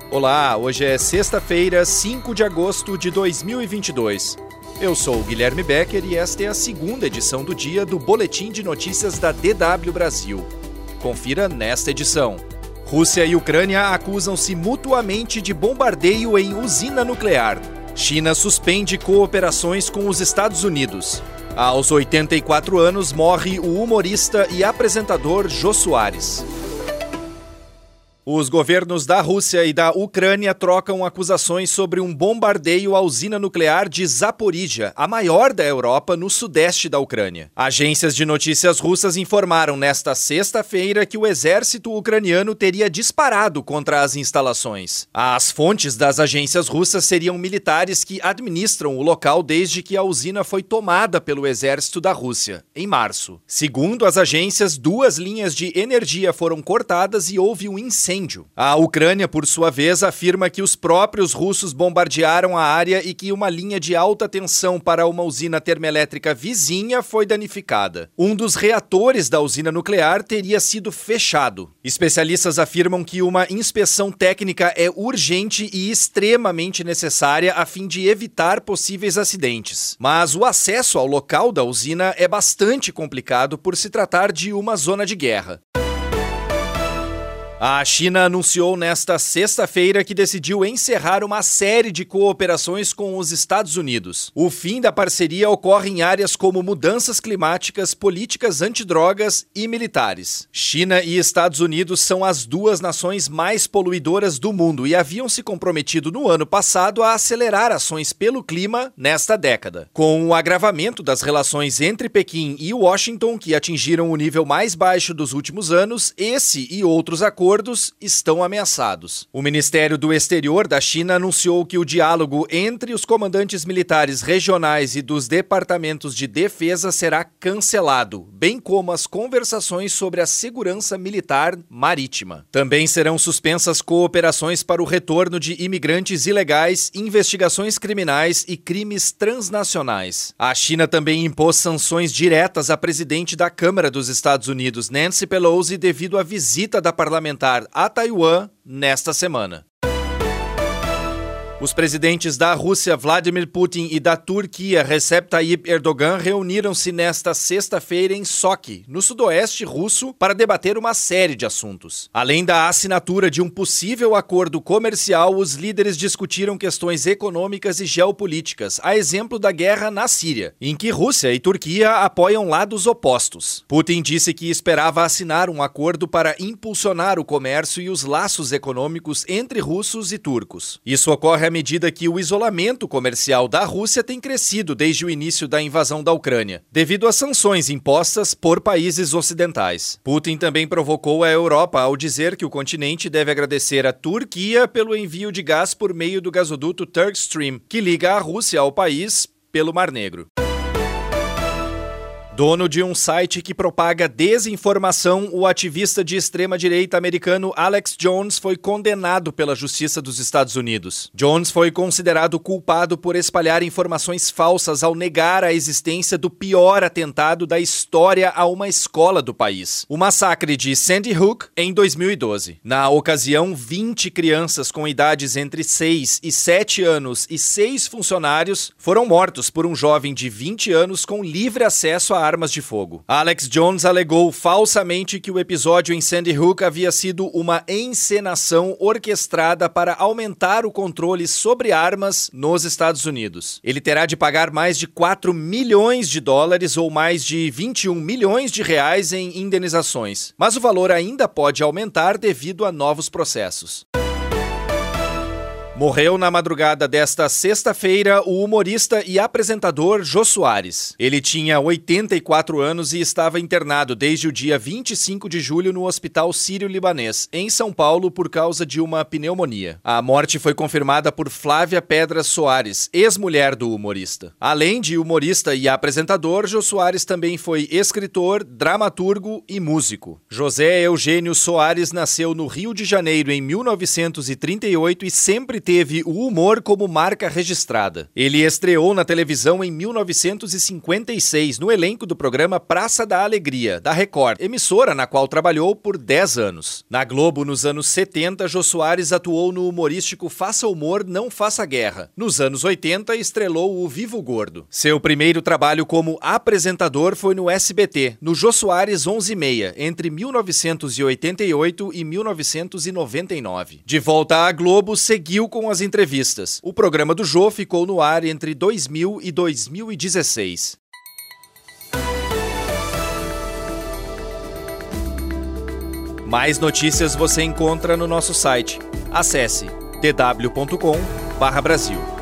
Olá, hoje é sexta-feira, 5 de agosto de 2022. Eu sou o Guilherme Becker e esta é a segunda edição do dia do Boletim de Notícias da DW Brasil. Confira nesta edição. Rússia e Ucrânia acusam-se mutuamente de bombardeio em usina nuclear. China suspende cooperações com os Estados Unidos. Aos 84 anos morre o humorista e apresentador Jô Soares. Os governos da Rússia e da Ucrânia trocam acusações sobre um bombardeio à usina nuclear de Zaporizhia, a maior da Europa, no sudeste da Ucrânia. Agências de notícias russas informaram nesta sexta-feira que o exército ucraniano teria disparado contra as instalações. As fontes das agências russas seriam militares que administram o local desde que a usina foi tomada pelo exército da Rússia, em março. Segundo as agências, 2 linhas de energia foram cortadas e houve um incêndio. A Ucrânia, por sua vez, afirma que os próprios russos bombardearam a área e que uma linha de alta tensão para uma usina termoelétrica vizinha foi danificada. Um dos reatores da usina nuclear teria sido fechado. Especialistas afirmam que uma inspeção técnica é urgente e extremamente necessária a fim de evitar possíveis acidentes. Mas o acesso ao local da usina é bastante complicado por se tratar de uma zona de guerra. A China anunciou nesta sexta-feira que decidiu encerrar uma série de cooperações com os Estados Unidos. O fim da parceria ocorre em áreas como mudanças climáticas, políticas antidrogas e militares. China e Estados Unidos são as 2 nações mais poluidoras do mundo e haviam se comprometido no ano passado a acelerar ações pelo clima nesta década. Com o agravamento das relações entre Pequim e Washington, que atingiram o nível mais baixo dos últimos anos, esse e outros acordos estão ameaçados. O Ministério do Exterior da China anunciou que o diálogo entre os comandantes militares regionais e dos departamentos de defesa será cancelado, bem como as conversações sobre a segurança militar marítima. Também serão suspensas cooperações para o retorno de imigrantes ilegais, investigações criminais e crimes transnacionais. A China também impôs sanções diretas à presidente da Câmara dos Estados Unidos, Nancy Pelosi, devido à visita da parlamentar a Taiwan nesta semana. Os presidentes da Rússia, Vladimir Putin, e da Turquia, Recep Tayyip Erdogan, reuniram-se nesta sexta-feira em Sochi, no sudoeste russo, para debater uma série de assuntos. Além da assinatura de um possível acordo comercial, os líderes discutiram questões econômicas e geopolíticas, a exemplo da guerra na Síria, em que Rússia e Turquia apoiam lados opostos. Putin disse que esperava assinar um acordo para impulsionar o comércio e os laços econômicos entre russos e turcos. Isso ocorre à medida que o isolamento comercial da Rússia tem crescido desde o início da invasão da Ucrânia, devido às sanções impostas por países ocidentais. Putin também provocou a Europa ao dizer que o continente deve agradecer à Turquia pelo envio de gás por meio do gasoduto Turkstream, que liga a Rússia ao país pelo Mar Negro. Dono de um site que propaga desinformação, o ativista de extrema-direita americano Alex Jones foi condenado pela Justiça dos Estados Unidos. Jones foi considerado culpado por espalhar informações falsas ao negar a existência do pior atentado da história a uma escola do país, o massacre de Sandy Hook, em 2012. Na ocasião, 20 crianças com idades entre 6 e 7 anos e 6 funcionários foram mortos por um jovem de 20 anos com livre acesso a armas de fogo. Alex Jones alegou falsamente que o episódio em Sandy Hook havia sido uma encenação orquestrada para aumentar o controle sobre armas nos Estados Unidos. Ele terá de pagar mais de 4 milhões de dólares ou mais de 21 milhões de reais em indenizações, mas o valor ainda pode aumentar devido a novos processos. Morreu na madrugada desta sexta-feira o humorista e apresentador Jô Soares. Ele tinha 84 anos e estava internado desde o dia 25 de julho no Hospital Sírio-Libanês, em São Paulo, por causa de uma pneumonia. A morte foi confirmada por Flávia Pedras Soares, ex-mulher do humorista. Além de humorista e apresentador, Jô Soares também foi escritor, dramaturgo e músico. José Eugênio Soares nasceu no Rio de Janeiro em 1938 e sempre teve o humor como marca registrada. Ele estreou na televisão em 1956, no elenco do programa Praça da Alegria, da Record, emissora na qual trabalhou por 10 anos. Na Globo, nos anos 70, Jô Soares atuou no humorístico Faça Humor, Não Faça Guerra. Nos anos 80, estrelou o Vivo Gordo. Seu primeiro trabalho como apresentador foi no SBT, no Jô Soares 11h30, entre 1988 e 1999. De volta à Globo, seguiu com as entrevistas. O programa do Jô ficou no ar entre 2000 e 2016. Mais notícias você encontra no nosso site. Acesse dw.com/Brasil.